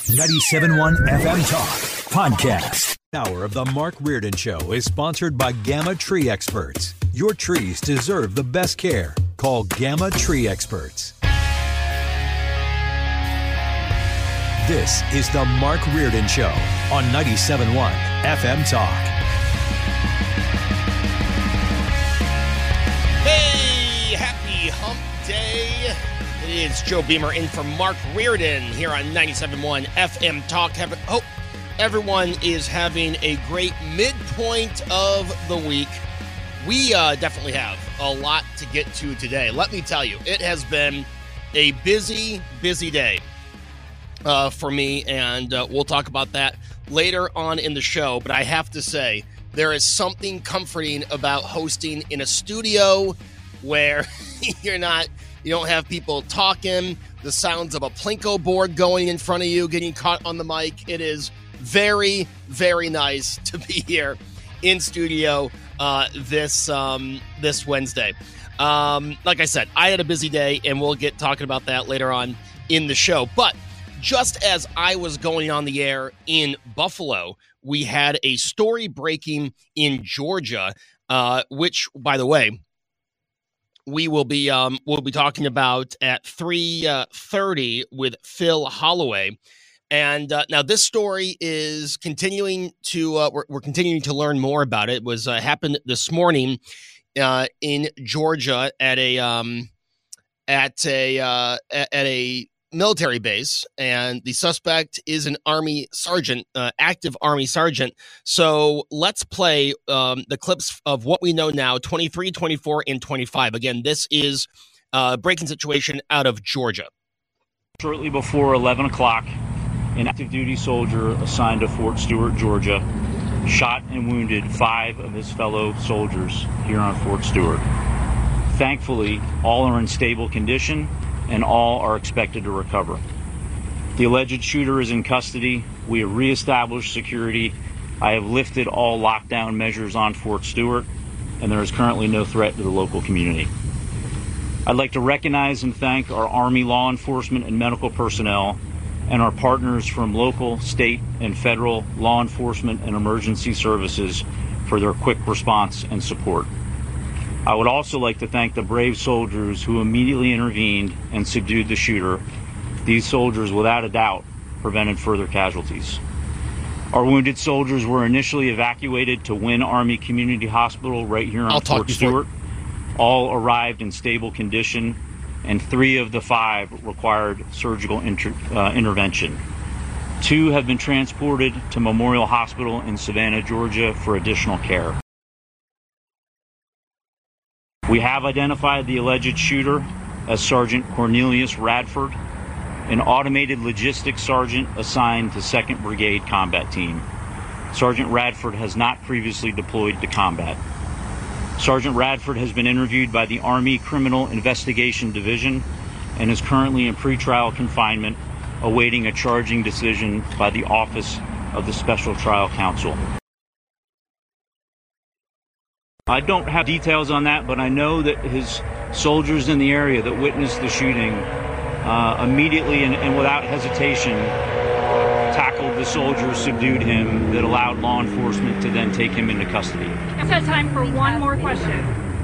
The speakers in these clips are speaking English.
97.1 FM Talk Podcast. Hour of the Mark Reardon Show is sponsored by Gamma Tree Experts. Your trees deserve the best care. Call Gamma Tree Experts. This is the Mark Reardon Show on 97.1 FM Talk. Hey, happy hump day. It is Joe Beamer in for Mark Reardon here on 97.1 FM Talk. Hope everyone is having a great midpoint of the week. We definitely have a lot to get to today. Let me tell you, it has been a busy day for me, and we'll talk about that later on in the show. But I have to say, there is something comforting about hosting in a studio where you don't have people talking, the sounds of a Plinko board going in front of you, getting caught on the mic. It is very, very nice to be here in studio this Wednesday. Like I said, I had a busy day, and we'll get talking about that later on in the show. But just as I was going on the air in Buffalo, we had a story breaking in Georgia, which, by the way, we'll be talking about at 3:30 with Phil Holloway. And now this story is continuing to we're continuing to learn more about it. It was happened this morning in Georgia at a military base, and the suspect is an Army sergeant, active Army sergeant. So let's play the clips of what we know now, 23, 24, and 25. Again, this is a breaking situation out of Georgia. Shortly before 11 o'clock, an active duty soldier assigned to Fort Stewart, Georgia, shot and wounded 5 of his fellow soldiers here on Fort Stewart. Thankfully, all are in stable condition and all are expected to recover. The alleged shooter is in custody. We have reestablished security. I have lifted all lockdown measures on Fort Stewart, and there is currently no threat to the local community. I'd like to recognize and thank our Army law enforcement and medical personnel and our partners from local, state, and federal law enforcement and emergency services for their quick response and support. I would also like to thank the brave soldiers who immediately intervened and subdued the shooter. These soldiers, without a doubt, prevented further casualties. Our wounded soldiers were initially evacuated to Wynn Army Community Hospital right here on Fort Stewart. All arrived in stable condition, and 3 of the 5 required surgical intervention. 2 have been transported to Memorial Hospital in Savannah, Georgia for additional care. We have identified the alleged shooter as Sergeant Cornelius Radford, an automated logistics sergeant assigned to 2nd Brigade Combat Team. Sergeant Radford has not previously deployed to combat. Sergeant Radford has been interviewed by the Army Criminal Investigation Division and is currently in pretrial confinement, awaiting a charging decision by the Office of the Special Trial Counsel. I don't have details on that, but I know that his soldiers in the area that witnessed the shooting immediately and without hesitation tackled the soldier, subdued him, that allowed law enforcement to then take him into custody. I've got time for one more question.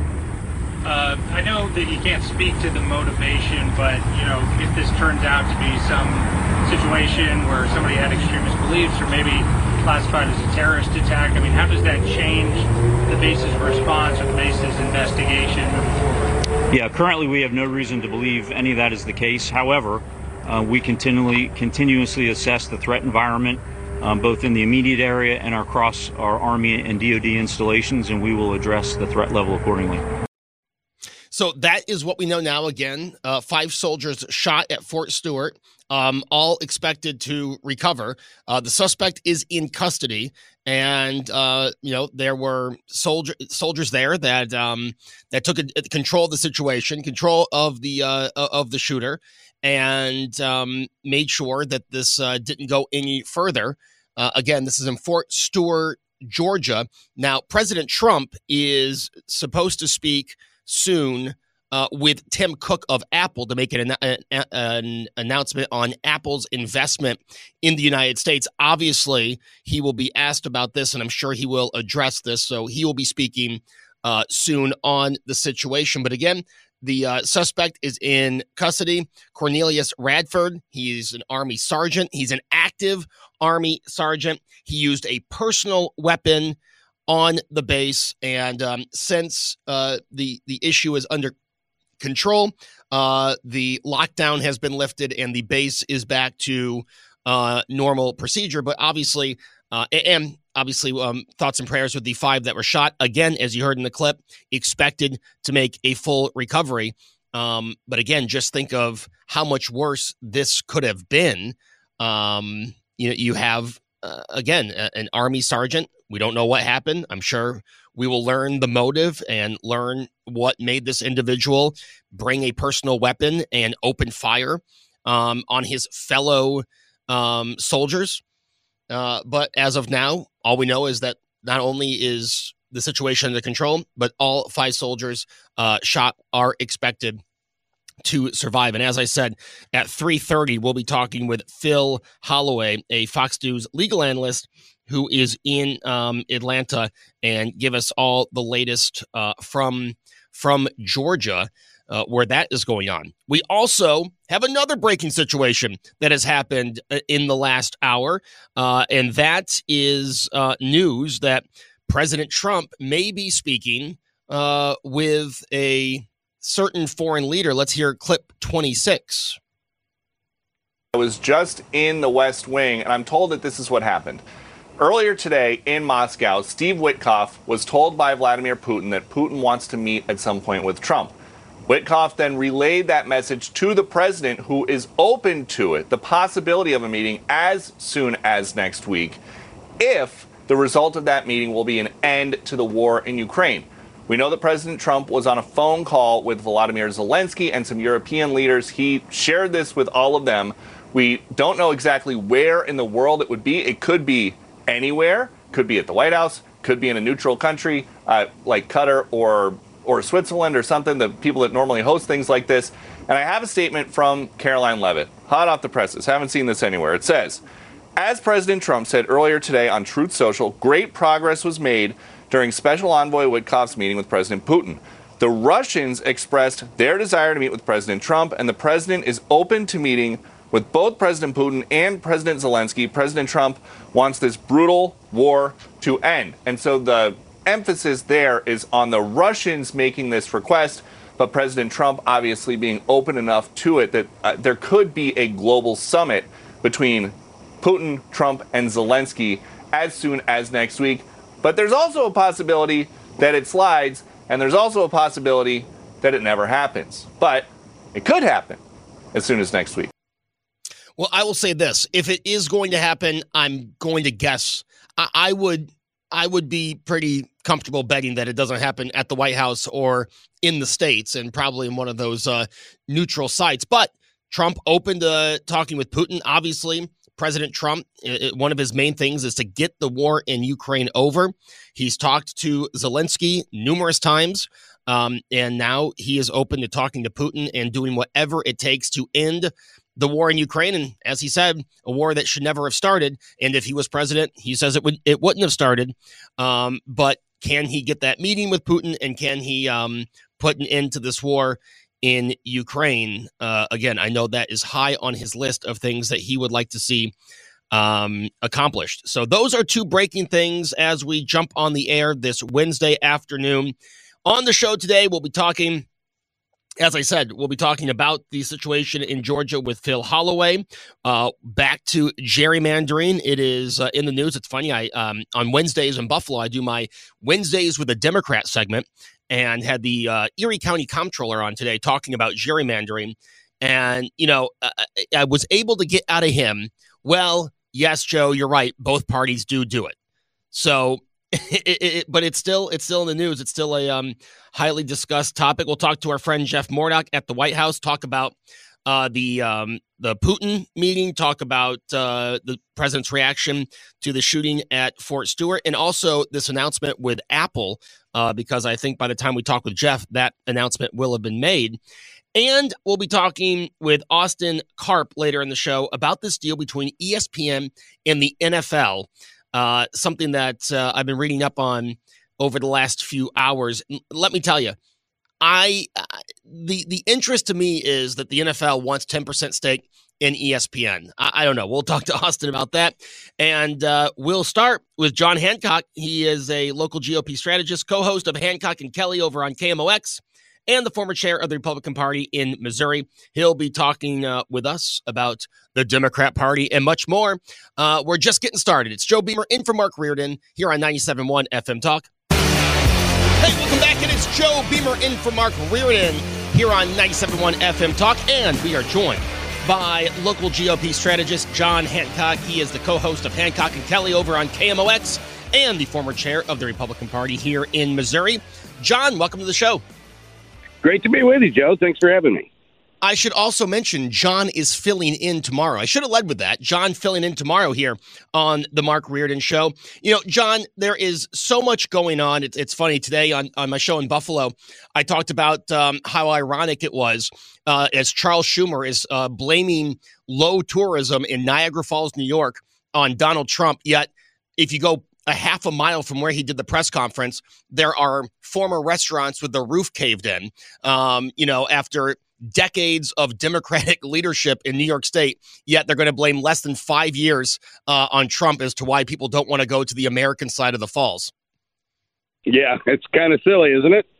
I know that you can't speak to the motivation, but, if this turns out to be some situation where somebody had extremist beliefs or maybe classified as a terrorist attack, how does that change the base's response or the base's investigation moving forward? Yeah, currently we have no reason to believe any of that is the case. However, we continuously assess the threat environment, both in the immediate area and across our Army and DoD installations, and we will address the threat level accordingly. So that is what we know now. Again, 5 soldiers shot at Fort Stewart, all expected to recover. The suspect is in custody, and there were soldiers there that took control of the situation, control of the shooter, and made sure that this didn't go any further. Again, this is in Fort Stewart, Georgia. Now, President Trump is supposed to speak soon with Tim Cook of Apple to make an announcement on Apple's investment in the United States. Obviously, he will be asked about this, and I'm sure he will address this. So he will be speaking soon on the situation. But again, the suspect is in custody. Cornelius Radford. He's an Army sergeant. He's an active Army sergeant. He used a personal weapon on the base, and since the issue is under control, the lockdown has been lifted, and the base is back to normal procedure. But obviously, thoughts and prayers with the 5 that were shot. Again, as you heard in the clip, expected to make a full recovery. But again, just think of how much worse this could have been. You have, again, an Army sergeant. We don't know what happened. I'm sure we will learn the motive and learn what made this individual bring a personal weapon and open fire on his fellow soldiers. But as of now, all we know is that not only is the situation under control, but all 5 soldiers shot are expected to survive. And as I said, at 3:30, we'll be talking with Phil Holloway, a Fox News legal analyst who is in Atlanta, and give us all the latest from Georgia, where that is going on. We also have another breaking situation that has happened in the last hour, and that is news that President Trump may be speaking with a certain foreign leader. Let's hear clip 26. I was just in the West Wing, and I'm told that this is what happened. Earlier today in Moscow, Steve Witkoff was told by Vladimir Putin that Putin wants to meet at some point with Trump. Witkoff then relayed that message to the president, who is open to it, the possibility of a meeting as soon as next week, if the result of that meeting will be an end to the war in Ukraine. We know that President Trump was on a phone call with Volodymyr Zelensky and some European leaders. He shared this with all of them. We don't know exactly where in the world it would be. It could be anywhere, could be at the White House, could be in a neutral country like Qatar or Switzerland or something, the people that normally host things like this. And I have a statement from Caroline Levitt, hot off the presses. Haven't seen this anywhere. It says, as President Trump said earlier today on Truth Social, great progress was made during Special Envoy Witkoff's meeting with President Putin. The Russians expressed their desire to meet with President Trump, and the president is open to meeting with both President Putin and President Zelensky. President Trump wants this brutal war to end. And so the emphasis there is on the Russians making this request, but President Trump obviously being open enough to it that there could be a global summit between Putin, Trump, and Zelensky as soon as next week. But there's also a possibility that it slides, and there's also a possibility that it never happens. But it could happen as soon as next week. Well, I will say this. If it is going to happen, I'm going to guess. I would be pretty comfortable betting that it doesn't happen at the White House or in the States, and probably in one of those neutral sites. But Trump opened to talking with Putin. Obviously, President Trump, one of his main things is to get the war in Ukraine over. He's talked to Zelensky numerous times, and now he is open to talking to Putin and doing whatever it takes to end the war in Ukraine. And as he said, a war that should never have started. And if he was president, he says it wouldn't have started. But can he get that meeting with Putin, and can he put an end to this war in Ukraine? Again, I know that is high on his list of things that he would like to see accomplished. So those are 2 breaking things as we jump on the air this Wednesday afternoon. On the show today, we'll be talking, as I said, we'll be talking about the situation in Georgia with Phil Holloway. Back to gerrymandering. It is in the news. It's funny. On Wednesdays in Buffalo, I do my Wednesdays with a Democrat segment, and had the Erie County Comptroller on today talking about gerrymandering. And, I was able to get out of him, well, yes, Joe, you're right. Both parties do it. So, but it's still in the news. It's still a highly discussed topic. We'll talk to our friend Jeff Murdoch at the White House, talk about the Putin meeting, talk about the president's reaction to the shooting at Fort Stewart, and also this announcement with Apple, because I think by the time we talk with Jeff, that announcement will have been made. And we'll be talking with Austin Karp later in the show about this deal between ESPN and the NFL, something that I've been reading up on over the last few hours. Let me tell you, the interest to me is that the NFL wants 10% stake in ESPN. I don't know. We'll talk to Austin about that. And we'll start with John Hancock. He is a local GOP strategist, co-host of Hancock and Kelly over on KMOX, and the former chair of the Republican Party in Missouri. He'll be talking with us about the Democrat Party and much more. We're just getting started. It's Joe Beamer in for Mark Reardon here on 97.1 FM Talk. Hey, welcome back. It is Joe Beamer in for Mark Reardon here on 97.1 FM Talk, and we are joined by local GOP strategist John Hancock. He is the co-host of Hancock and Kelly over on KMOX and the former chair of the Republican Party here in Missouri. John, welcome to the show. Great to be with you, Joe. Thanks for having me. I should also mention John is filling in tomorrow. I should have led with that. John filling in tomorrow here on the Mark Reardon Show. You know, John, there is so much going on. It's funny. Today on my show in Buffalo, I talked about how ironic it was as Charles Schumer is blaming low tourism in Niagara Falls, New York on Donald Trump. Yet, if you go a half a mile from where he did the press conference, there are former restaurants with the roof caved in, after decades of Democratic leadership in New York State, yet they're going to blame less than 5 years on Trump as to why people don't want to go to the American side of the falls. Yeah, it's kind of silly, isn't it?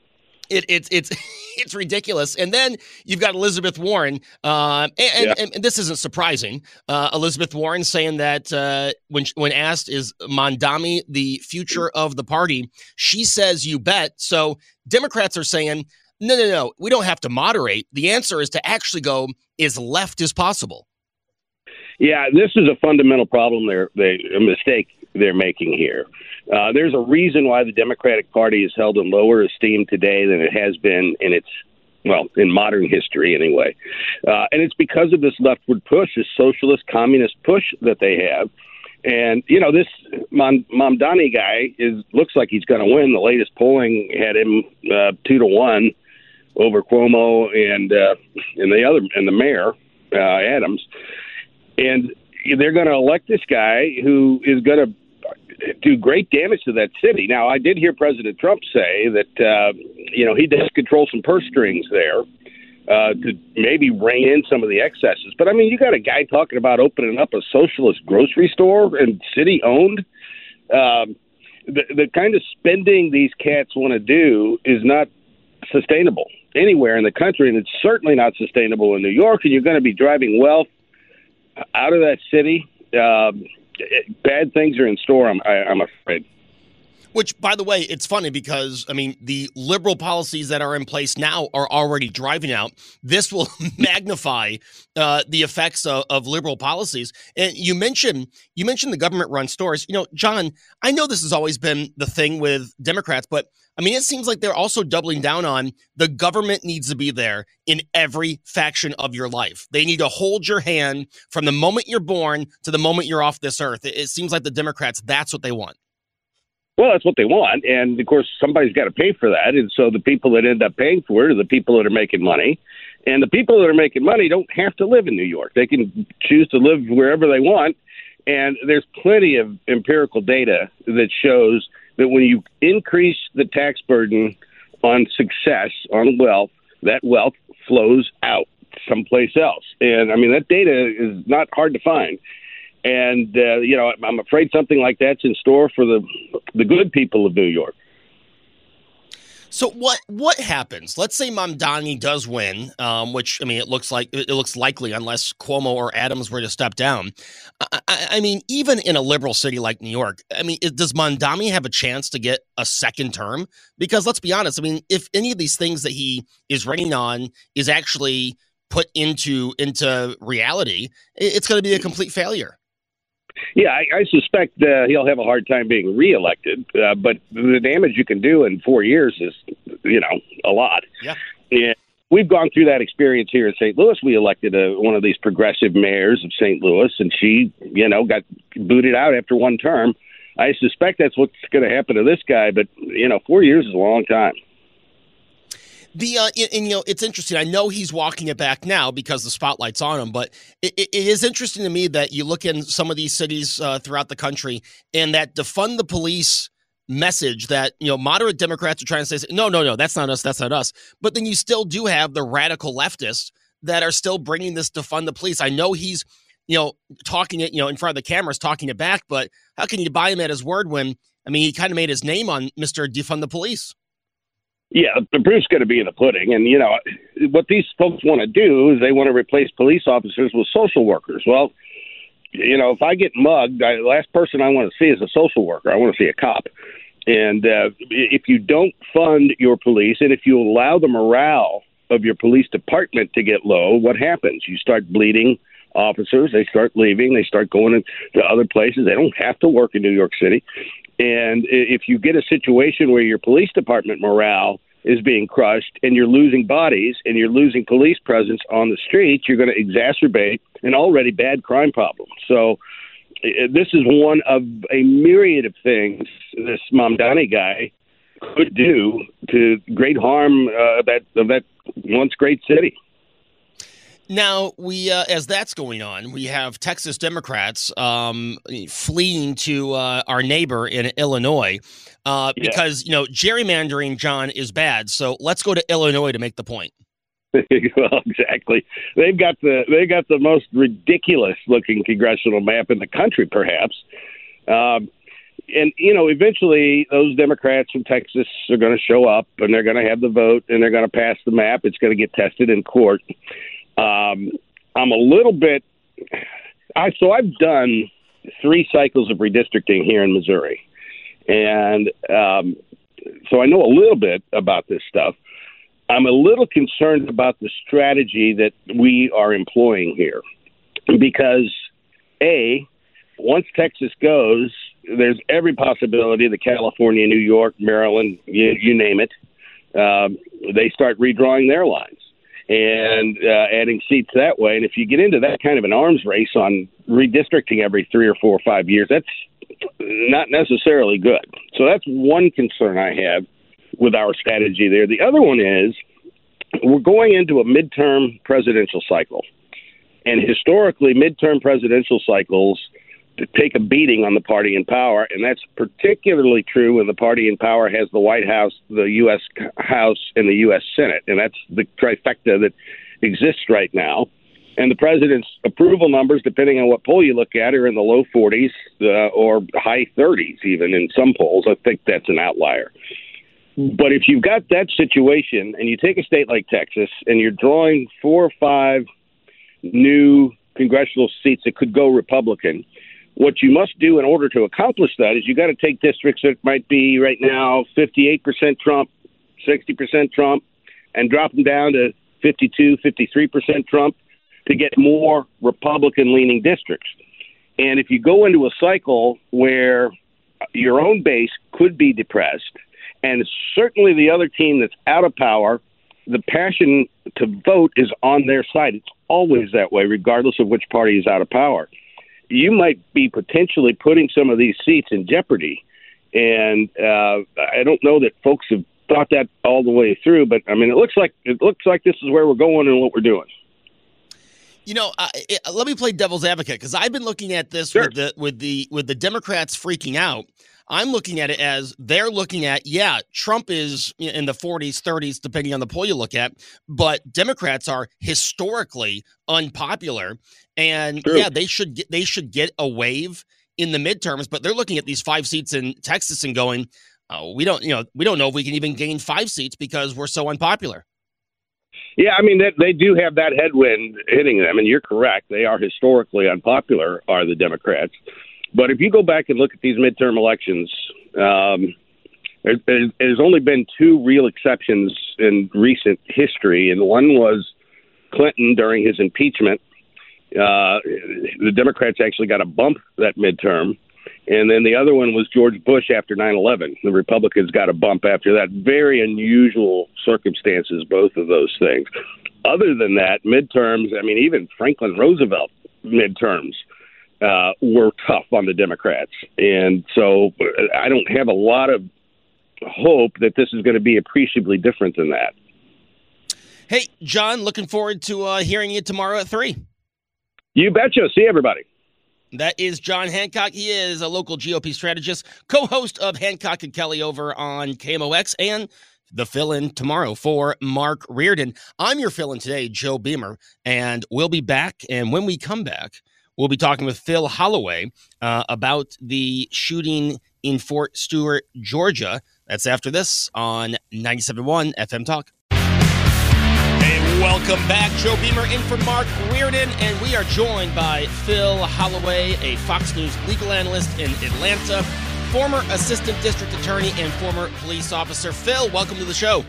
It's ridiculous. And then you've got Elizabeth Warren, and this isn't surprising. Elizabeth Warren saying that when asked, is Mamdani the future of the party, she says, you bet. So Democrats are saying, no, we don't have to moderate. The answer is to actually go as left as possible. Yeah, this is a fundamental problem. A mistake they're making here. There's a reason why the Democratic Party is held in lower esteem today than it has been in modern history anyway. And it's because of this leftward push, this socialist communist push that they have. And, this Mamdani guy looks like he's going to win. The latest polling had him 2-1 over Cuomo and the mayor, Adams. And they're going to elect this guy who is going to do great damage to that city. Now, I did hear President Trump say that, he does control some purse strings there to maybe rein in some of the excesses. But, I mean, you got a guy talking about opening up a socialist grocery store and city-owned. The kind of spending these cats want to do is not sustainable anywhere in the country, and it's certainly not sustainable in New York, and you're going to be driving wealth out of that city. Bad things are in store, I'm afraid. Which, by the way, it's funny because, the liberal policies that are in place now are already driving out. This will magnify the effects of liberal policies. And you mentioned the government-run stores. John, I know this has always been the thing with Democrats, but, it seems like they're also doubling down on the government needs to be there in every faction of your life. They need to hold your hand from the moment you're born to the moment you're off this earth. It seems like the Democrats, that's what they want. Well, that's what they want. And, of course, somebody's got to pay for that. And so the people that end up paying for it are the people that are making money. And the people that are making money don't have to live in New York. They can choose to live wherever they want. And there's plenty of empirical data that shows that when you increase the tax burden on success, on wealth, that wealth flows out someplace else. And, that data is not hard to find. And, I'm afraid something like that's in store for the good people of New York. So what happens? Let's say Mamdani does win, which it looks likely unless Cuomo or Adams were to step down. Even in a liberal city like New York, does Mamdani have a chance to get a second term? Because let's be honest, if any of these things that he is running on is actually put into reality, it's going to be a complete failure. Yeah, I suspect he'll have a hard time being reelected, but the damage you can do in 4 years is, a lot. Yeah. we've gone through that experience here in St. Louis. We elected one of these progressive mayors of St. Louis, and she, got booted out after one term. I suspect that's what's going to happen to this guy, but 4 years is a long time. It's interesting. I know he's walking it back now because the spotlight's on him, but it is interesting to me that you look in some of these cities throughout the country and that defund the police message that, moderate Democrats are trying to say, no, that's not us. But then you still do have the radical leftists that are still bringing this defund the police. I know he's, talking it, in front of the cameras, talking it back, but how can you buy him at his word when, he kind of made his name on Mr. Defund the Police? Yeah, the proof's going to be in the pudding. And, what these folks want to do is they want to replace police officers with social workers. Well, if I get mugged, the last person I want to see is a social worker. I want to see a cop. And if you don't fund your police and if you allow the morale of your police department to get low, what happens? You start bleeding officers. They start leaving. They start going to other places. They don't have to work in New York City. And if you get a situation where your police department morale is being crushed and you're losing bodies and you're losing police presence on the streets, you're going to exacerbate an already bad crime problem. So this is one of a myriad of things this Mamdani guy could do to great harm of that once great city. Now, we as that's going on, we have Texas Democrats fleeing to our neighbor in Illinois because, gerrymandering, John, is bad. So let's go to Illinois to make the point. Well, exactly. They got the most ridiculous looking congressional map in the country, perhaps. And, eventually those Democrats from Texas are going to show up and they're going to have the vote and they're going to pass the map. It's going to get tested in court. I'm a little bit. So I've done 3 cycles of redistricting here in Missouri, and so I know a little bit about this stuff. I'm a little concerned about the strategy that we are employing here, because once Texas goes, there's every possibility that California, New York, Maryland, you name it, they start redrawing their lines and adding seats that way. And if you get into that kind of an arms race on redistricting every 3 or 4 or 5 years, that's not necessarily good. So that's one concern I have with our strategy there. The other one is we're going into a midterm presidential cycle. And historically, midterm presidential cycles take a beating on the party in power, and that's particularly true when the party in power has the White House, the U.S. House, and the U.S. Senate, and that's the trifecta that exists right now. And the president's approval numbers, depending on what poll you look at, are in the low 40s or high 30s even in some polls. I think that's an outlier. But if you've got that situation and you take a state like Texas and you're drawing 4 or 5 new congressional seats that could go Republican, what you must do in order to accomplish that is you got to take districts that might be right now 58% Trump, 60% Trump, and drop them down to 52, 53% Trump to get more Republican-leaning districts. And if you go into a cycle where your own base could be depressed, and certainly the other team that's out of power, the passion to vote is on their side. It's always that way, regardless of which party is out of power. You might be potentially putting some of these seats in jeopardy. And I don't know that folks have thought that all the way through, but I mean, it looks like this is where we're going and what we're doing. Let me play devil's advocate, because I've been looking at this Sure. with the Democrats freaking out. I'm looking at it as they're looking at, Trump is in the 40s, 30s, depending on the poll you look at, but Democrats are historically unpopular, and True. they should get a wave in the midterms. But they're looking at these 5 seats in Texas and going, we don't know if we can even gain 5 seats because we're so unpopular. Yeah, I mean, they do have that headwind hitting them, and you're correct. They are historically unpopular, are the Democrats. But if you go back and look at these midterm elections, there's only been 2 real exceptions in recent history, and one was Clinton during his impeachment. The Democrats actually got a bump that midterm. And then the other one was George Bush after 9/11. The Republicans got a bump after that. Very unusual circumstances, both of those things. Other than that, midterms, I mean, even Franklin Roosevelt midterms were tough on the Democrats. And so I don't have a lot of hope that this is going to be appreciably different than that. Hey, John, looking forward to hearing you tomorrow at 3. You betcha. See everybody. That is John Hancock. He is a local GOP strategist, co-host of Hancock and Kelly over on KMOX, and the fill-in tomorrow for Mark Reardon. I'm your fill-in today, Joe Beamer, and we'll be back. And when we come back, we'll be talking with Phil Holloway about the shooting in Fort Stewart, Georgia. That's after this on 97.1 FM Talk. And welcome back. Joe Beamer in for Mark Reardon, and we are joined by Phil Holloway, a Fox News legal analyst in Atlanta, former assistant district attorney and former police officer. Phil, welcome to the show.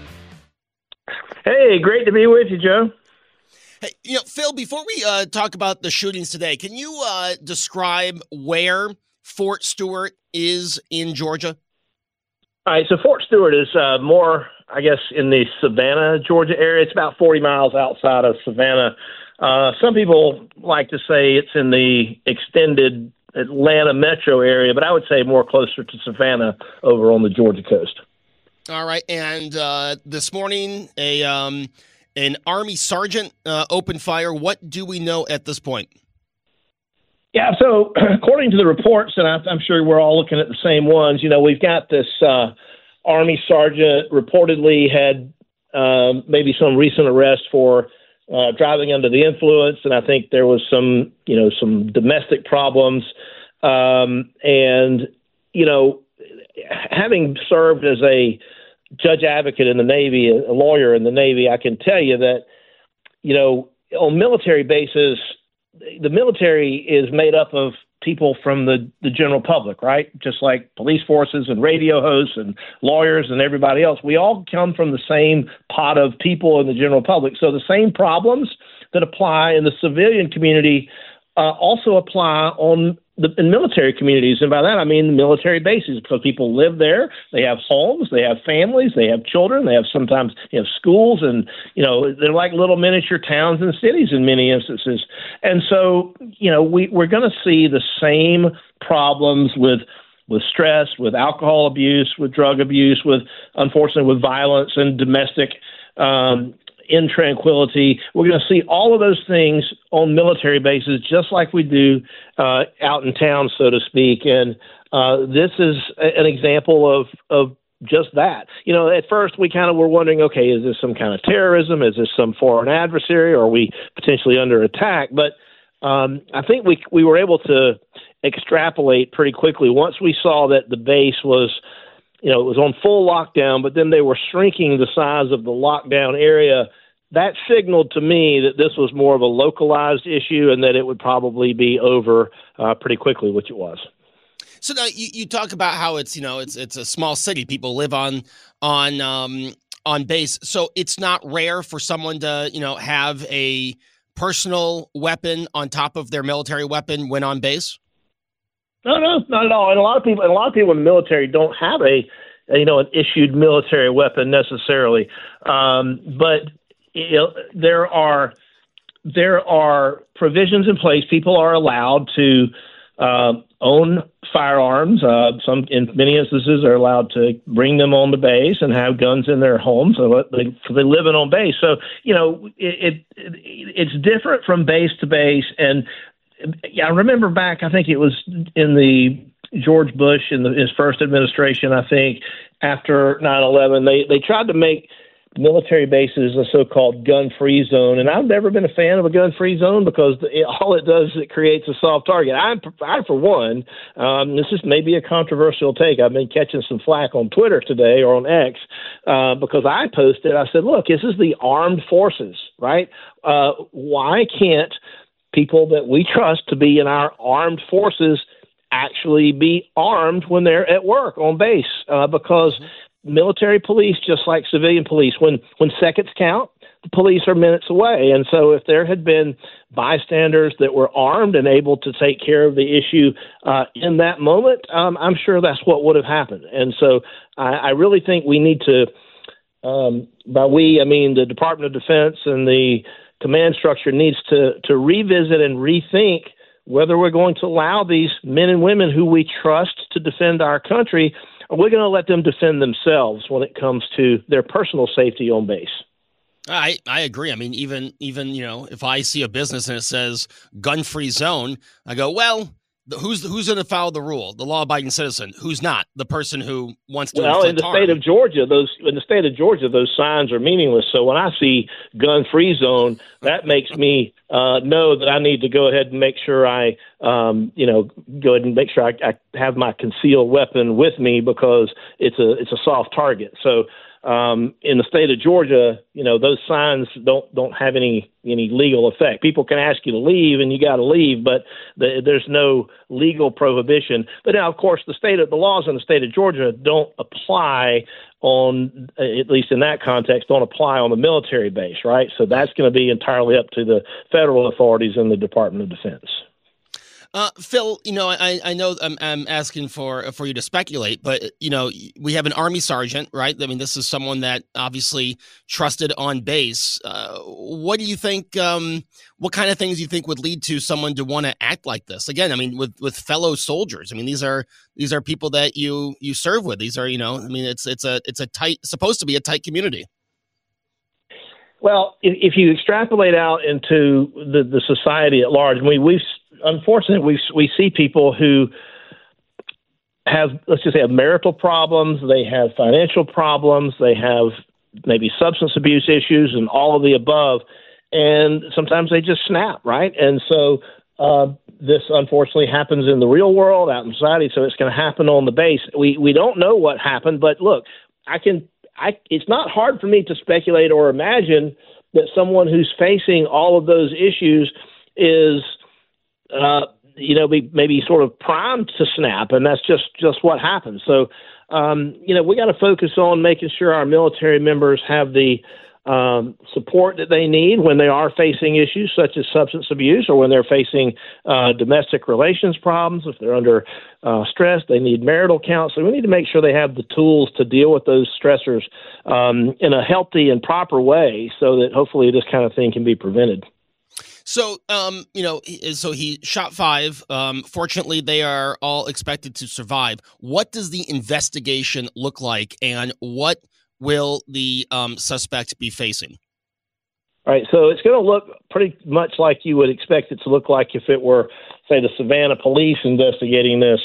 Hey, great to be with you, Joe. Hey, Phil, before we talk about the shootings today, can you describe where Fort Stewart is in Georgia? All right, so Fort Stewart is more, I guess, in the Savannah, Georgia area. It's about 40 miles outside of Savannah. Some people like to say it's in the extended Atlanta metro area, but I would say more closer to Savannah over on the Georgia coast. All right, and this morning an Army sergeant opened fire. What do we know at this point? Yeah, so according to the reports, and I'm sure we're all looking at the same ones, we've got this Army sergeant reportedly had maybe some recent arrest for driving under the influence, and I think there was some domestic problems. And, having served as a judge advocate in the Navy, a lawyer in the Navy, I can tell you that, on military bases, the military is made up of people from the general public, right? Just like police forces and radio hosts and lawyers and everybody else. We all come from the same pot of people in the general public. So the same problems that apply in the civilian community also apply in military communities. And by that, I mean the military bases, because people live there. They have homes, they have families, they have children, they have sometimes schools, and, they're like little miniature towns and cities in many instances. And so, we're going to see the same problems with stress, with alcohol abuse, with drug abuse, unfortunately, with violence and domestic intranquility. We're going to see all of those things on military bases, just like we do out in town, so to speak. And this is an example of just that. At first we kind of were wondering, okay, is this some kind of terrorism? Is this some foreign adversary? Or are we potentially under attack? But I think we were able to extrapolate pretty quickly once we saw that the base was, it was on full lockdown, but then they were shrinking the size of the lockdown area. That signaled to me that this was more of a localized issue and that it would probably be over pretty quickly, which it was. So now you talk about how it's a small city. People live on base, so it's not rare for someone to have a personal weapon on top of their military weapon when on base. No, not at all. And a lot of people in the military don't have an issued military weapon necessarily, but there are provisions in place. People are allowed to own firearms. Some, in many instances, are allowed to bring them on the base and have guns in their homes. So they live on base. So it's different from base to base. And I remember back, I think it was in the George Bush in his first administration, I think, after 9/11, they tried to make military bases a so-called gun-free zone. And I've never been a fan of a gun-free zone because all it does is it creates a soft target. I for one, this is maybe a controversial take. I've been catching some flack on Twitter today or on X because I posted, I said, look, this is the armed forces, right? Why can't people that we trust to be in our armed forces actually be armed when they're at work on base? Because military police, just like civilian police, when seconds count, the police are minutes away. And so if there had been bystanders that were armed and able to take care of the issue in that moment, I'm sure that's what would have happened. And so I really think we need to, by we, I mean the Department of Defense and the command structure needs to revisit and rethink whether we're going to allow these men and women who we trust to defend our country, or we're going to let them defend themselves when it comes to their personal safety on base. I agree. I mean, even if I see a business and it says gun-free zone, I go, well, who's going to follow the rule? The law-abiding citizen. Who's not? The person who wants to. Well, in the state of Georgia, those signs are meaningless. So when I see gun-free zone, that makes me know that I need to go ahead and make sure I have my concealed weapon with me because it's a soft target. So. In the state of Georgia, those signs don't have any legal effect. People can ask you to leave, and you got to leave, but there's no legal prohibition. But now, of course, the laws in the state of Georgia don't apply on, at least in that context, don't apply on the military base, right? So that's going to be entirely up to the federal authorities and the Department of Defense. Phil, I know I'm asking for you to speculate, but, we have an Army sergeant, right? I mean, this is someone that obviously trusted on base. What do you think, what kind of things do you think would lead to someone to want to act like this? Again, I mean, with fellow soldiers, I mean, these are people that you serve with. These are, it's supposed to be a tight community. Well, if you extrapolate out into the society at large, I mean, unfortunately, we see people who have, let's just say, have marital problems, they have financial problems, they have maybe substance abuse issues and all of the above, and sometimes they just snap, right? And so this unfortunately happens in the real world, out in society, so it's going to happen on the base. We don't know what happened, but look, it's not hard for me to speculate or imagine that someone who's facing all of those issues is maybe sort of primed to snap, and that's just what happens. So, we got to focus on making sure our military members have the support that they need when they are facing issues such as substance abuse, or when they're facing domestic relations problems. If they're under stress, they need marital counseling. We need to make sure they have the tools to deal with those stressors in a healthy and proper way, so that hopefully this kind of thing can be prevented. So, so he shot 5. Fortunately, they are all expected to survive. What does the investigation look like, and what will the suspect be facing? All right, so it's going to look pretty much like you would expect it to look like if it were, say, the Savannah police investigating this.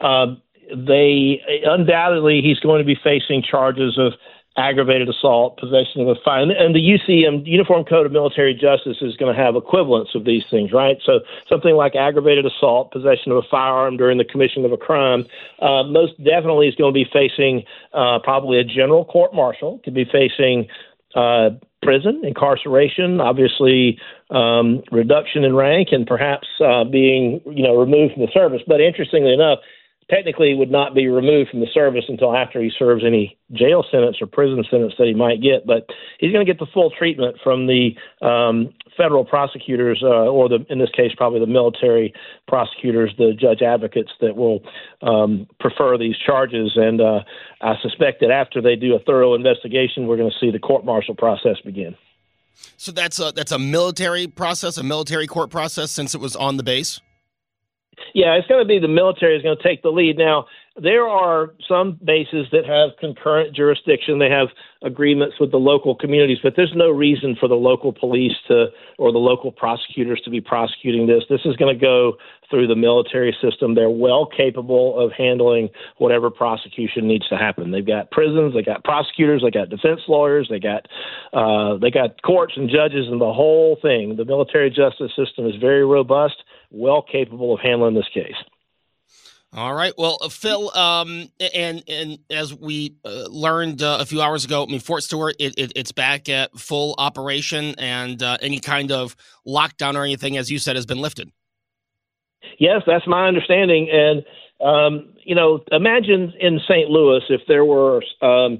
He's going to be facing charges of aggravated assault, possession of a firearm, and the UCM, Uniform Code of Military Justice, is going to have equivalents of these things, right? So something like aggravated assault, possession of a firearm during the commission of a crime, most definitely is going to be facing probably a general court-martial, could be facing prison, incarceration, obviously reduction in rank, and perhaps being removed from the service. But interestingly enough, technically would not be removed from the service until after he serves any jail sentence or prison sentence that he might get. But he's going to get the full treatment from the federal prosecutors, in this case, probably the military prosecutors, the judge advocates that will prefer these charges. And I suspect that after they do a thorough investigation, we're going to see the court-martial process begin. So that's a military process, a military court process, since it was on the base? Yeah, it's going to be the military is going to take the lead. Now, there are some bases that have concurrent jurisdiction. They have agreements with the local communities, but there's no reason for the local police or the local prosecutors to be prosecuting this. This is going to go through the military system. They're well capable of handling whatever prosecution needs to happen. They've got prisons, they got prosecutors, they got defense lawyers, they got courts and judges and the whole thing. The military justice system is very robust, well capable of handling this case. All right. Well, Phil, and as we learned a few hours ago, I mean, Fort Stewart, it's back at full operation, and any kind of lockdown or anything, as you said, has been lifted. Yes, that's my understanding. And, imagine in St. Louis if there were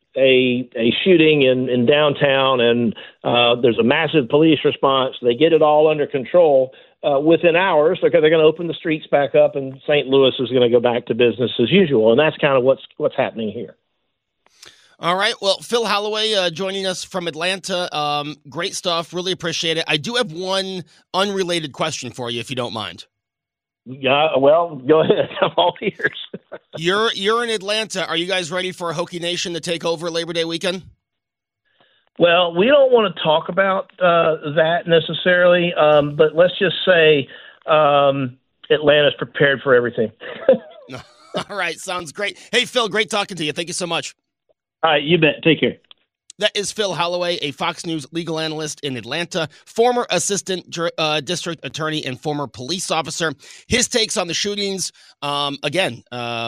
a shooting in downtown, and there's a massive police response. They get it all under control within hours. They're going to open the streets back up, and St. Louis is going to go back to business as usual. And that's kind of what's happening here. All right. Well, Phil Holloway joining us from Atlanta. Great stuff. Really appreciate it. I do have one unrelated question for you, if you don't mind. Yeah, well, go ahead. I'm all ears. You're in Atlanta. Are you guys ready for Hokie Nation to take over Labor Day weekend? Well, we don't want to talk about that necessarily, but let's just say Atlanta's prepared for everything. All right. Sounds great. Hey, Phil, great talking to you. Thank you so much. All right, you bet. Take care. That is Phil Holloway, a Fox News legal analyst in Atlanta, former assistant district attorney and former police officer. His takes on the shootings. The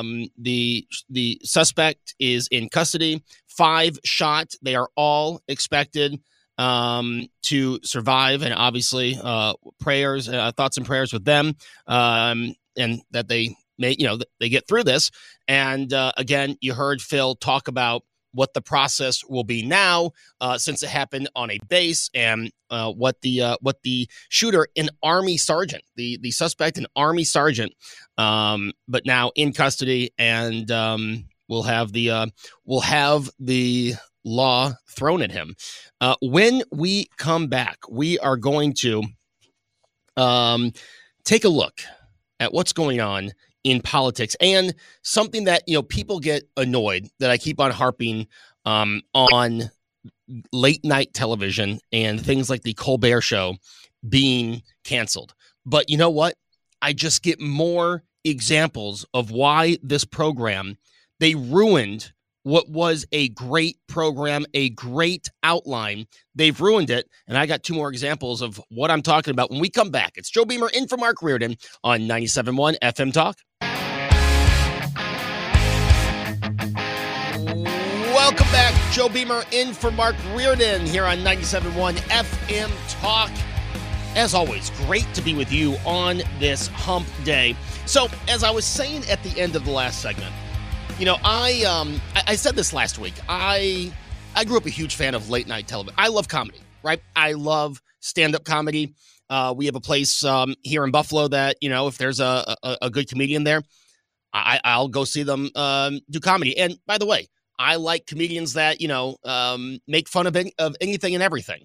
suspect is in custody. 5 shot. They are all expected to survive, and obviously prayers, thoughts and prayers with them, and that they may, they get through this. And again, you heard Phil talk about what the process will be now, since it happened on a base, and what the shooter, an Army sergeant, the suspect, an Army sergeant, but now in custody, and will have the law thrown at him. When we come back, we are going to take a look at what's going on in politics, and something that, people get annoyed that I keep on harping on late night television and things like the Colbert Show being canceled. But you know what? I just get more examples of why this program, they ruined what was a great program, a great outline. They've ruined it. And I got 2 more examples of what I'm talking about when we come back. It's Joe Beamer in for Mark Reardon on 97.1 FM Talk. Welcome back. Joe Beamer in for Mark Reardon here on 97.1 FM Talk. As always, great to be with you on this hump day. So, as I was saying at the end of the last segment, I said this last week. I grew up a huge fan of late night television. I love comedy, right? I love stand-up comedy. We have a place here in Buffalo that, if there's a good comedian there, I'll go see them do comedy. And by the way, I like comedians that, make fun of anything and everything.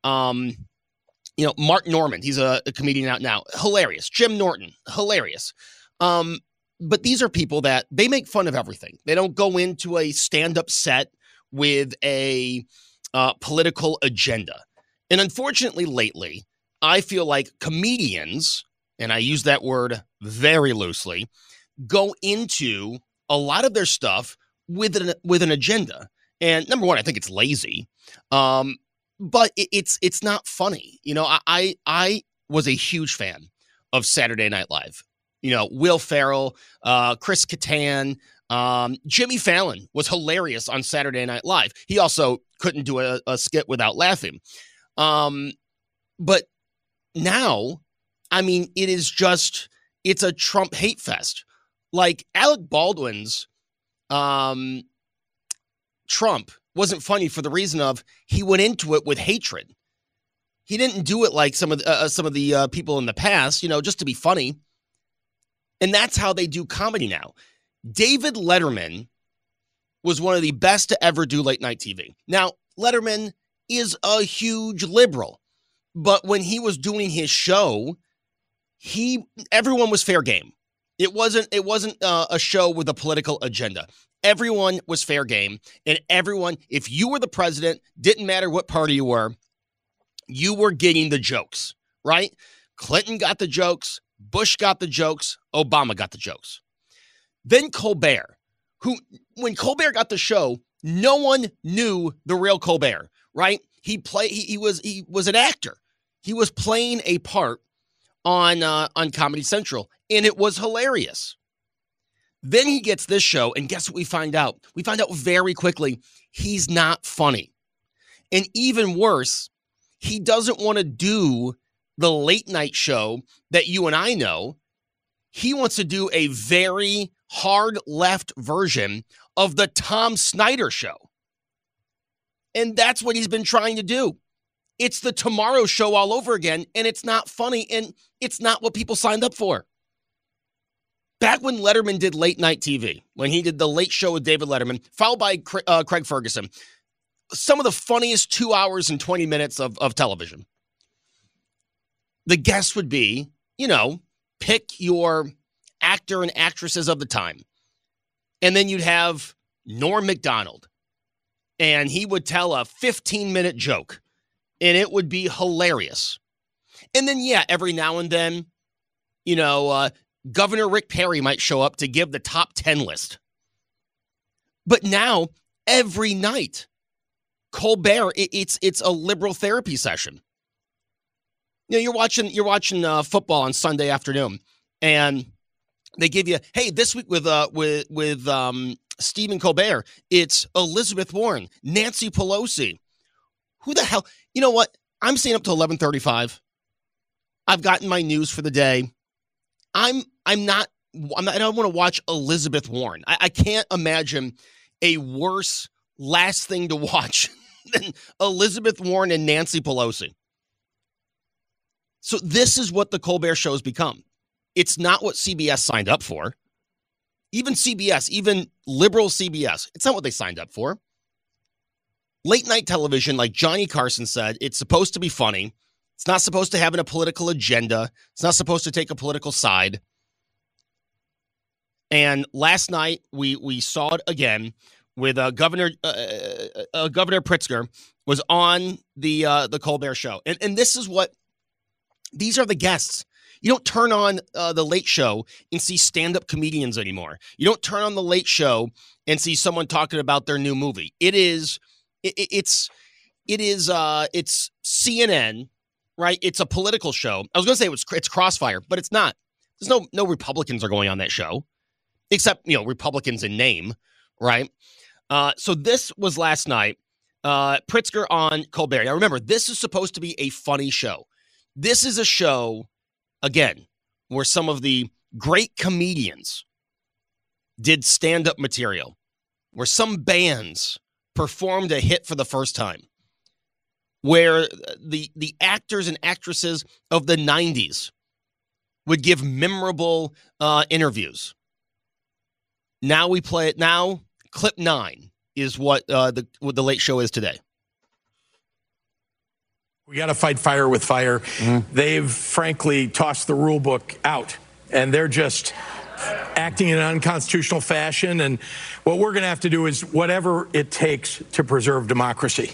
Mark Norman, he's a comedian out now. Hilarious. Jim Norton, hilarious. But these are people that they make fun of everything. They don't go into a stand-up set with a political agenda. And unfortunately, lately, I feel like comedians, and I use that word very loosely, go into a lot of their stuff with an agenda. And number one, I think it's lazy, but it's not funny. I was a huge fan of Saturday Night Live. Will Ferrell, Chris Kattan, Jimmy Fallon was hilarious on Saturday Night Live. He also couldn't do a skit without laughing. But now, it's a Trump hate fest. Like Alec Baldwin's Trump wasn't funny for the reason of he went into it with hatred. He didn't do it like some of the people in the past, just to be funny. And that's how they do comedy now. David Letterman was one of the best to ever do late night TV. Now, Letterman is a huge liberal, but when he was doing his show, everyone was fair game. It wasn't a show with a political agenda. Everyone was fair game, and everyone, if you were the president, didn't matter what party you were getting the jokes, right? Clinton got the jokes, Bush got the jokes, Obama got the jokes. Then Colbert, when Colbert got the show, no one knew the real Colbert, right? He was an actor. He was playing a part on Comedy Central, and it was hilarious. Then he gets this show, and guess what we find out? We find out very quickly he's not funny. And even worse, he doesn't want to do the late night show that you and I know. He wants to do a very hard left version of the Tom Snyder show. And that's what he's been trying to do. It's the Tomorrow Show all over again, and it's not funny, and it's not what people signed up for. Back when Letterman did late night TV, when he did the Late Show with David Letterman, followed by Craig Ferguson, some of the funniest 2 hours and 20 minutes of television. The guest would be, pick your actor and actresses of the time. And then you'd have Norm Macdonald, and he would tell a 15-minute joke, and it would be hilarious. And then, every now and then, Governor Rick Perry might show up to give the top 10 list. But now, every night, Colbert, it's a liberal therapy session. You're watching football on Sunday afternoon, and they give you, hey, this week with Stephen Colbert, it's Elizabeth Warren, Nancy Pelosi. Who the hell? You know what? I'm staying up to 11:35. I've gotten my news for the day. I don't want to watch Elizabeth Warren. I can't imagine a worse last thing to watch than Elizabeth Warren and Nancy Pelosi. So this is what the Colbert Show's become. It's not what CBS signed up for. Even CBS, even liberal CBS, it's not what they signed up for. Late night television, like Johnny Carson said, it's supposed to be funny. It's not supposed to have a political agenda. It's not supposed to take a political side. And last night, we saw it again with Governor Pritzker was on the Colbert Show. And this is what, these are the guests. You don't turn on the Late Show and see stand-up comedians anymore. You don't turn on the Late Show and see someone talking about their new movie. It's CNN, right? It's a political show. I was going to say it's Crossfire, but it's not. There's no Republicans are going on that show, except Republicans in name, right? So this was last night. Pritzker on Colbert. Now remember, this is supposed to be a funny show. This is a show, again, where some of the great comedians did stand-up material, where some bands performed a hit for the first time, where the actors and actresses of the 90s would give memorable interviews. Now we play it. Now, clip 9 is what the Late Show is today. We got to fight fire with fire. Mm-hmm. They've frankly tossed the rule book out, and they're just acting in an unconstitutional fashion. And what we're going to have to do is whatever it takes to preserve democracy.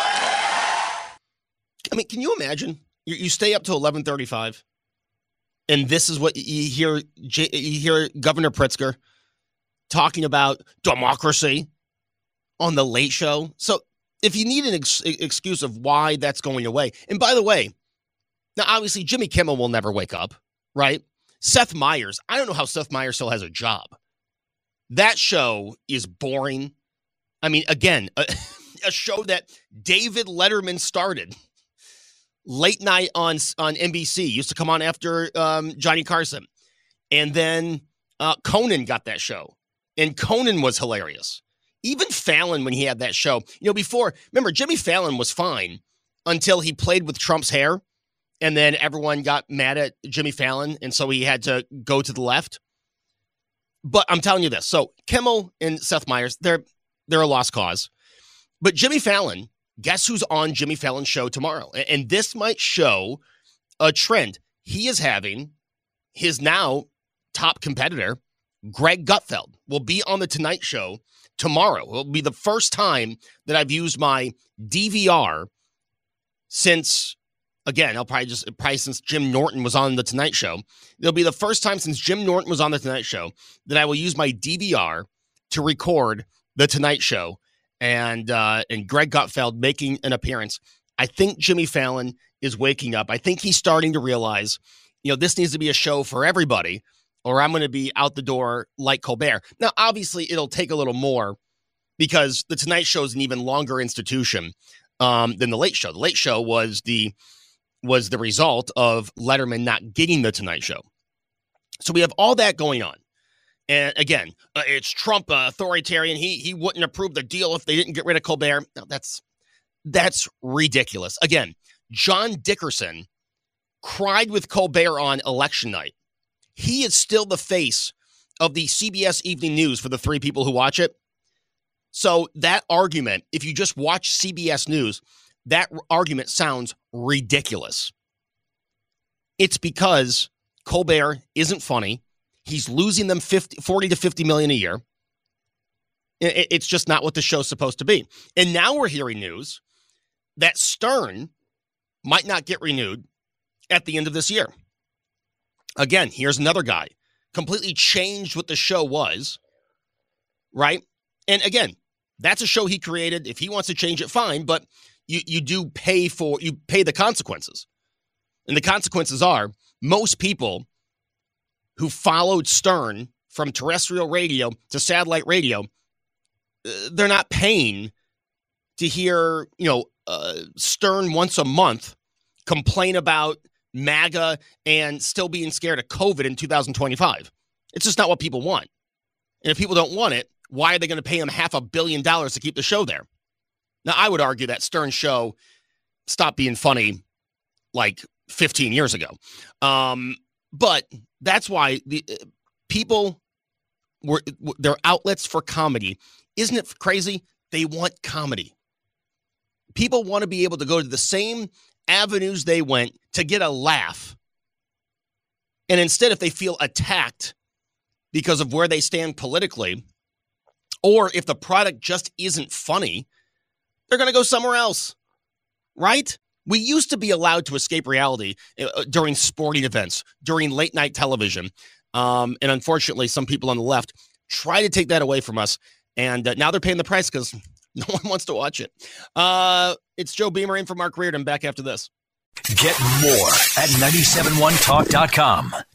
I mean, can you imagine? You stay up to 11:35, and this is what you hear. You hear Governor Pritzker talking about democracy on the Late Show. So if you need an excuse of why that's going away, and by the way, now obviously Jimmy Kimmel will never wake up, right? Seth Meyers, I don't know how Seth Meyers still has a job. That show is boring. I mean, again, a show that David Letterman started. Late night on NBC, used to come on after Johnny Carson. And then Conan got that show. And Conan was hilarious. Even Fallon, when he had that show, before, remember, Jimmy Fallon was fine until he played with Trump's hair. And then everyone got mad at Jimmy Fallon. And so he had to go to the left. But I'm telling you this. So Kimmel and Seth Meyers, they're a lost cause. But Jimmy Fallon, guess who's on Jimmy Fallon's show tomorrow? And this might show a trend. He is having his now top competitor, Greg Gutfeld, will be on the Tonight Show tomorrow. It will be the first time that I've used my DVR since, again, probably since Jim Norton was on the Tonight Show. It'll be the first time since Jim Norton was on the Tonight Show that I will use my DVR to record the Tonight Show. And Greg Gutfeld making an appearance. I think Jimmy Fallon is waking up. I think he's starting to realize, this needs to be a show for everybody, or I'm going to be out the door like Colbert. Now, obviously, it'll take a little more because the Tonight Show is an even longer institution than the Late Show. The Late Show was the result of Letterman not getting the Tonight Show. So we have all that going on. And again, it's Trump authoritarian. He wouldn't approve the deal if they didn't get rid of Colbert. No, that's That's ridiculous. Again, John Dickerson cried with Colbert on election night. He is still the face of the CBS Evening News for the 3 people who watch it. So that argument, if you just watch CBS News, that argument sounds ridiculous. It's because Colbert isn't funny. He's losing them 40 to 50 million a year. It's just not what the show's supposed to be. And now we're hearing news that Stern might not get renewed at the end of this year. Again, here's another guy. Completely changed what the show was, right? And again, that's a show he created. If he wants to change it, fine, but you pay the consequences. And the consequences are most people who followed Stern from terrestrial radio to satellite radio, they're not paying to hear, Stern once a month complain about MAGA and still being scared of COVID in 2025. It's just not what people want. And if people don't want it, why are they going to pay him $500 million to keep the show there? Now, I would argue that Stern show stopped being funny like 15 years ago. But that's why the people their outlets for comedy. Isn't it crazy? They want comedy. People want to be able to go to the same avenues they went to get a laugh. And instead, if they feel attacked because of where they stand politically, or if the product just isn't funny, they're going to go somewhere else, right? We used to be allowed to escape reality during sporting events, during late night television. And unfortunately, some people on the left try to take that away from us. And now they're paying the price because no one wants to watch it. It's Joe Beamer in for Mark Reardon. Back after this. Get more at 971talk.com.